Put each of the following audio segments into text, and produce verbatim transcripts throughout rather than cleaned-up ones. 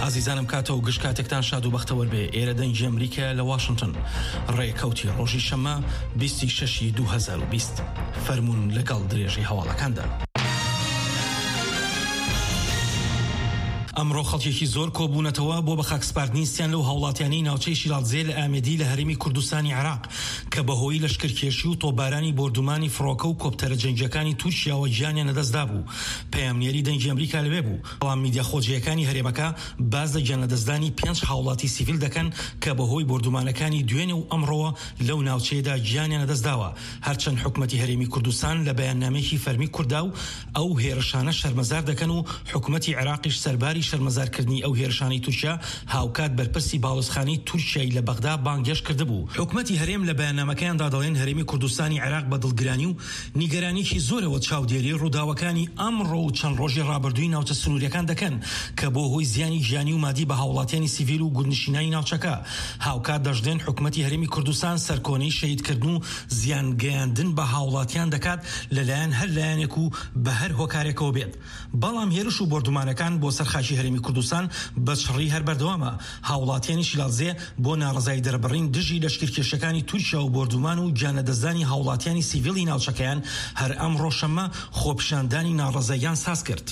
ئازیزانم کاتە و گشت کاتێکتان شاد و بەختەوەر بێ. ئێرە دەنگی ئەمریکا لە واشنگتن ڕێکەوتی ڕۆژی شەمە بیستی شەشی دوو هەزار و بیست فەرموون لەگەڵ درێژەی هەواڵەکاندا. ئەمڕۆ خەڵکێکی زۆر کۆبوونەتەوە بۆ بە خاکسپاردنیستیان لەو هاوڵاتیانەی ناوچەی شیرازێ لە ئامێدی لە هەرێمی کوردستانی عێراق کە بەهۆی لەشکرکێشی و تۆبارانی بۆردومانی فڕۆکە و کۆپتەرە جەنگیەکانی تورکیاوە گیانیان لەدەستدا بوو. پەیامنێری دەنگی ئەمریکا لەوێ بوو. بەڵام میدیا خۆجیەکانی هەرێمەکە باز لە گیانلەدەستدانی پێنج هاوڵاتی سیڤیل دەکەن کە بەهۆی بۆردومانەکانی دوێنێ و ئەمڕۆوە لەو ناوچەیەدا گیانیان لەدەستداوە. هەرچەند حکومەتی هەرێمی کوردستان لە بەیاننامەیەکی فەرمی کووردا و ئەو هێرشانە شەرمەزار دەکەن و حکومەتی عێراقیش سەرباری شەرمەزارکردنی ئەو هێرشانی تورکیا هاوکات بەرپرسی باڵوسخانی تورکیای لە بەغدا بانگێش کردبوو. حکومەتی هەرێم لە بەیاننامەکەیاندا دەڵێن هەرێمی کوردستانی عێراق بە دڵگرانی و نیگەرانیی زۆرەوە چاودێری ڕووداوەکانی ئەمڕۆ و چەند ڕۆژی ڕابردووی ناوچە سنووریەکان دەکەن کە بۆ هۆی زیانی ژیانی و مادی بە هاوڵاتیانی سیڤیل و گوندنشینانی ناوچەکە. هاوکات دەژدێن حکومەتی هەرێمی کوردستان سەرکۆنەی شەهیدکردن و زیانگەیاندن بە هاوڵاتیان دەکات لەلایەن هەر لایەنێک و بە هەر هۆکارێکەوە بێت. بەڵام هێرش و بۆردومانەکان بۆ سەرخاشی هەرێمی کوردستان بەچڕی هەر بەردەوامە. هاوڵاتیانی شیرازێ بۆ ناڕزایی دەربڕین دژی لەشکرکێشەکانی تورکیا و بۆردومان و گیانەدەستدانی هاوڵاتیانی سیڤیلی ناوچەکەیان هەر ئەمڕۆ شەمە خۆپیشاندانی ناڕزاییان ساز کرد.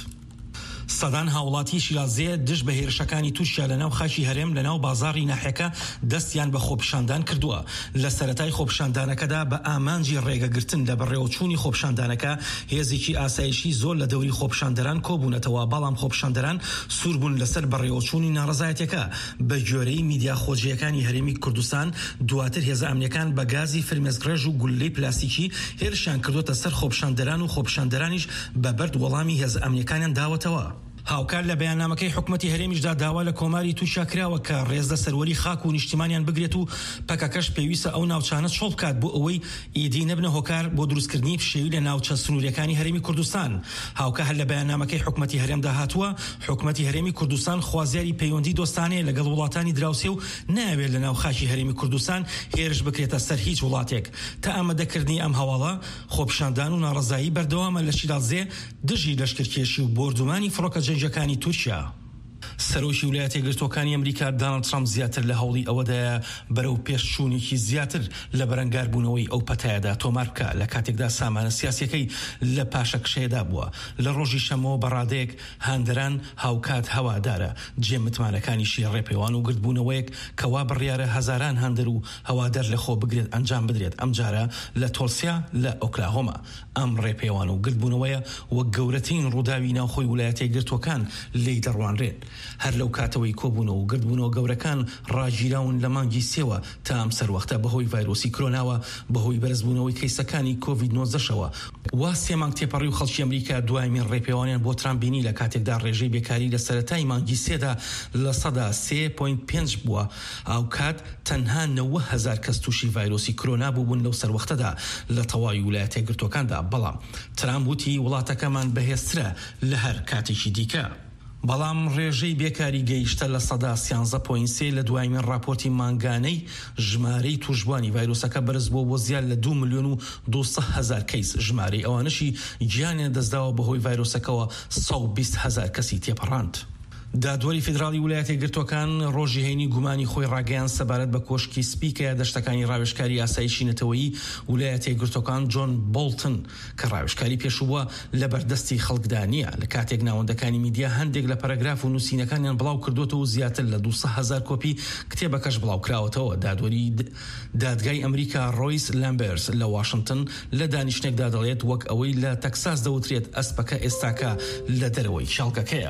سەدان هاوڵاتی شیرازێ دژ بە هێرشەکانی تورکیا لەناو خاکی هەرێم لەناو بازاڕی ناحیەکە دەستیان بە خۆپیشاندان کردووە. لە سەرەتای خۆپیشاندانەکەدا بە ئامانجی ڕێگەگرتن لە بەڕێوەچوونی خۆپیشاندانەکە هێزێکی ئاسایشی زۆر لە دەوری خۆپیشاندەران کۆبوونەتەوە. بەڵام خۆپیشاندەران سوور بوون لەسەر بەڕێوەچوونی ناڕزایەتەکە. بە گوێرەی میدیا خۆجیەکانی هەرێمی کوردستان دواتر هێزە ئەمنیەکان بە گازی فرمێسگرێژ و گولەی پلاستیکی هێرشیان کردوتە سەر خۆپیشاندەران و خۆپیشاندەرانیش بە بەرد وەڵامی هێزە ئەمنیەکانیان داوەتەوە. هاوکار لە بەیاننامەکەی حکومەتی هەرێمیشدا داوا لە کۆماری تورکیا کراوە کە ڕێزدە سەروەری خاک و نیشتیمانیان بگرێت و پەکەکەش پێویستە ئەو ناوچانە چۆڵ بکات بۆ ئەوەی ئیدی نەبنە هۆکار بۆ دروستکردنی پشێوی لە ناوچە سنووریەکانی هەرێمی کوردستان. هاوکار هەر لە بەیاننامەکەی حکومەتی هەرێمدا هاتووە حکومەتی هەرێمی کوردستان خوازیاری پەیوەندی دۆستانەیە لەگەڵ وڵاتانی دراوسێ و ناوێت لە ناو خاکی هەرێمی کوردستان هێرش بکرێتە سەر هیچ وڵاتێک. تا ئامادەکردنی ئەم هەواڵە خۆپیشاندان و ناڕزایی بەردەوامە لە شیرازێ دژی لەشکرکێشی و بۆردومانی فڕۆکە جەنگیەکانی تورکیا. سەرۆکی ویلایەتە یەکگرتووەکانی ئەمریکا دۆناڵد ترامپ زیاتر لە هەوڵی ئەوەدایە بەرەو پێشچوونێکی زیاتر لە بەرەنگاربوونەوەی ئەو پەتایەدا تۆمار بکە لە کاتێکدا سامانە سیاسیەکەی لە پاشەکشەیەدا بووە. لە ڕۆژی شەمەوە بەڕادەیەک هاندەران هاوکات هەوادارە جێ متمانەکانیشی ڕێپەیوان و گردبوونەوەیەک کەوا بڕیارە هەزاران هاندەر و هەوادار لە خۆ بگرێت ئەنجام بدرێت. ئەم جارە لە تۆلسیا لە ئۆکلاهۆما. ئەم ڕێپەیوان و گردبوونەوەیە وەک گەورەترین ڕووداوی ناوخۆی ویلایەتە یەکگرتووەکان لێی دەڕوانرێن. هەر لەو کاتەوەی کۆبوونەوە و گردبوونەوە گەورەکان ڕاگیراون لە مانگی سێوە تا ئەم سەروەختە بەهۆی ڤایرۆسی کۆرۆناوە بەهۆی بەرزبوونەوەی کەیسەکانی کۆڤید نۆزدەشەوە. وا سێ مانگ تێپەڕی و خەڵکی ئەمریکا دوایمین ڕێپەیوانیان بۆ ترامپ بینی لە کاتێکدا ڕێژەی بێکاری لە سەرەتای مانگی سێدا لە سەدا سێ پۆینت پێنج بووە. ئەو کات تەنها نەوە هەزار کەس تووشی ڤایرۆسی کۆرۆنا بووبوون لەو سەروەختەدا لە تەواوی ویلایەتە یەکگرتووەکاندا. بەڵام ترامپ وتی وڵاتەکەمان بەهێزترە لە هەر کاتێکی دیکە. بەڵام ڕێژەی بێکاری گەیشتە لە سەدا سیانزە پۆینت سێ لە دوایمین راپۆرتی مانگانەی ژمارەی توشبوانی ڤایرۆسەکە بەرز بۆ بۆ زیاد لە دو ملیۆن و دووسە هەزار کەیس. ژمارەی ئەوانشی گیانیان دەستداوە بەهۆی ڤایرۆسەکەەوە سەد و بیست هەزار کەسی تێپەڕاند. دادوەری فیدراڵی ویلایەتە یەکگرتووەکان ڕۆژی هەینی گومانی خۆی ڕاگەیان سەبارەت بە کۆشکی سپیکە دەشتەکانی ڕاوێژکاری ئاسایشی نەتەوەیی ویلایەتە یەکگرتووەکان جۆن بۆڵتن کە ڕاوێژکاری پێشووە لە بەردەستی خەڵکدا نییە. لە کاتێک ناوەندەکانی میدیا هەندێک لە پەرەگراف و نووسینەکانیان بڵاو کردوتەوە و زیاتر لە دووسە هەزار کۆپی کتێبەکەش بڵاو کراوەتەوە. دادوەری دادگای ئەمریکا ڕۆیس لامبێرس لە واشنگتن لە دانیشتێکدا دەڵێت وەک ئەوەی لە تەکساس دەوترێت ئەسپەکە ئێستاکە لە دەرەوەی شاڵکەکەیە.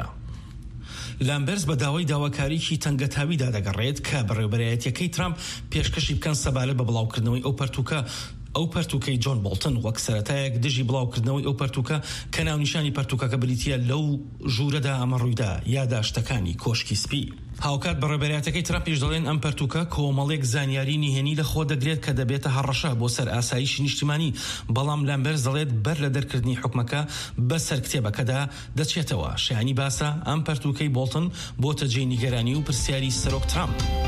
لامبێرس بە داوای داواکاریی تەنگەتاویدا دەگەڕێت کە بەڕێوەبەرایەتیەکەی ترامپ پێشکەشی بکەن سەبارەت بە بڵاوکردنەوەی ئەو پەرتوکە ئەو پەرتوکەی جۆن بۆڵتن وەک سەرەتایەک دژی بڵاوکردنەوەی ئەو پەرتوکە کە ناونیشانی پەرتوکەکە بریتیە لەو ژوورەدا ئەمە ڕوویدا یاداشتەکانی کۆشکی سپی. هاوکات بەڕێبەرایەتەکەی ترامپیش دەڵێن ئەم پەرتوکە کۆمەڵێک زانیاری نهێنی لە خۆ دەگرێت کە دەبێتە هەڕەشە بۆ سەر ئاسایشی نیشتیمانی. بەڵام لامبێرس دەڵێت بەر لە دەرکردنی حکومەکە بەسەر کتێبەکەدا دەچێتەوە. شایانی باسە ئەم پەرتوکەی بۆڵتن بۆتە جێی نیگەرانی و پرسیاری سەرۆک ترامپ.